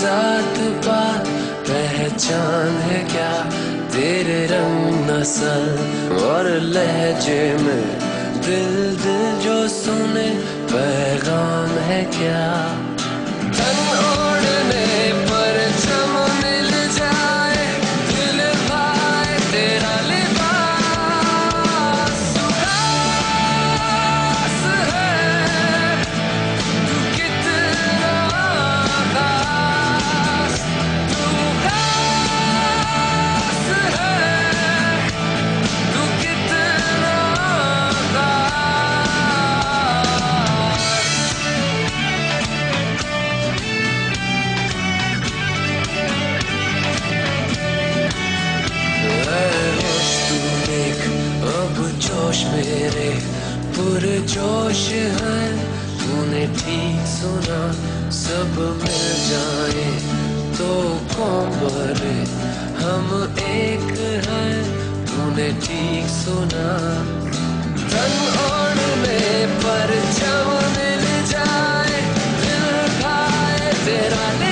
जात पात पहचान है क्या, तेरे रंग नस्ल और लहजे में दिल दिल जो सुने पैगाम है क्या। तन ओढ़ने पर चम मिल जाए, दिल भाए तेरा लिबास। उदास है तू कितना खास, तू खास है तू कितना खास। अब जोश मेरे पुरजोश है, तूने ठीक सुना सब मिल जाए तो कौन मरे, हम एक हैं तूने ठीक सुना। तन ओढ़ने पर जब मिल जाए, दिल खाए तेरा